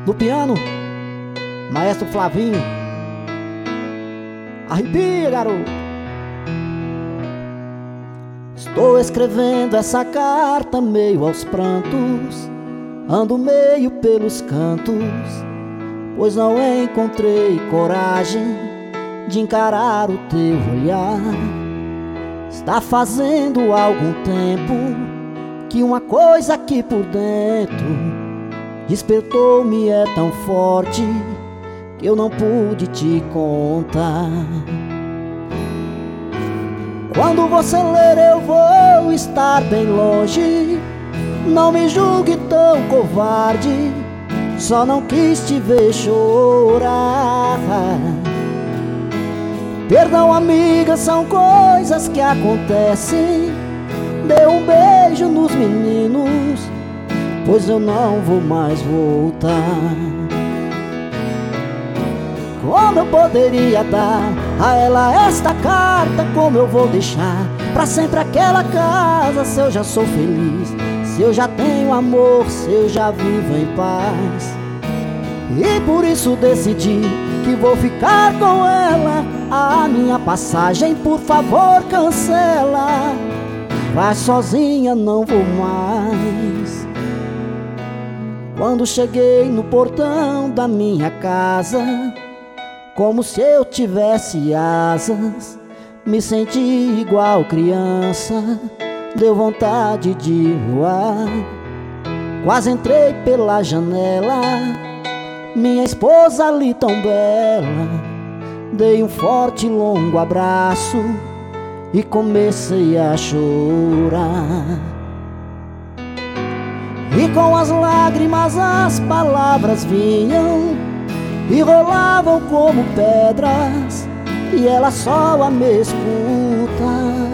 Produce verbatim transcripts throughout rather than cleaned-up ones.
No piano, Maestro Flavinho. Arrepia, garoto. Estou escrevendo essa carta meio aos prantos, ando meio pelos cantos, pois não encontrei coragem de encarar o teu olhar. Está fazendo algum tempo que uma coisa aqui por dentro despertou-me, é tão forte que eu não pude te contar. Quando você ler eu vou estar bem longe, não me julgue tão covarde, só não quis te ver chorar. Perdão, amiga, são coisas que acontecem. Dê um beijo nos meninos, pois eu não vou mais voltar. Como eu poderia dar a ela esta carta? Como eu vou deixar pra sempre aquela casa? Se eu já sou feliz, se eu já tenho amor, se eu já vivo em paz. E por isso decidi que vou ficar com ela. A minha passagem, por favor, cancela. Vai sozinha, não vou mais. Quando cheguei no portão da minha casa, como se eu tivesse asas, me senti igual criança, deu vontade de voar. Quase entrei pela janela, minha esposa ali tão bela. Dei um forte e longo abraço e comecei a chorar. E com as lágrimas as palavras vinham e rolavam como pedras, e ela só a me escuta.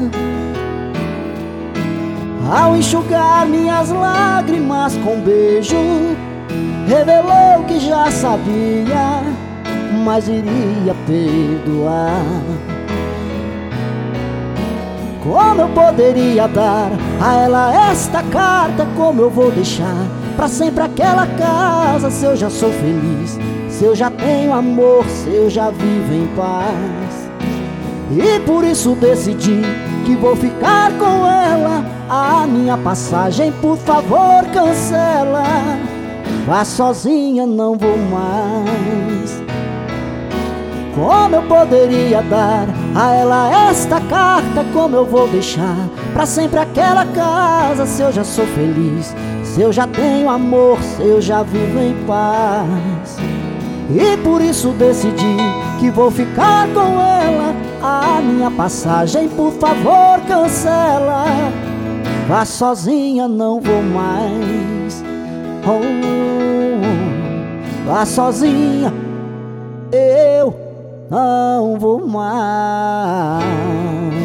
Ao enxugar minhas lágrimas com um beijo, revelou que já sabia, mas iria perdoar. Como eu poderia dar a ela esta carta? Como eu vou deixar pra sempre aquela casa? Se eu já sou feliz, se eu já tenho amor, se eu já vivo em paz. E por isso decidi que vou ficar com ela. A minha passagem, por favor, cancela. Vá sozinha, não vou mais. Como eu poderia dar a ela esta carta? Como eu vou deixar pra sempre aquela casa? Se eu já sou feliz, se eu já tenho amor, se eu já vivo em paz. E por isso decidi que vou ficar com ela. A minha passagem, por favor, cancela. Vá sozinha, não vou mais. Oh, vá sozinha, eu não vou mais.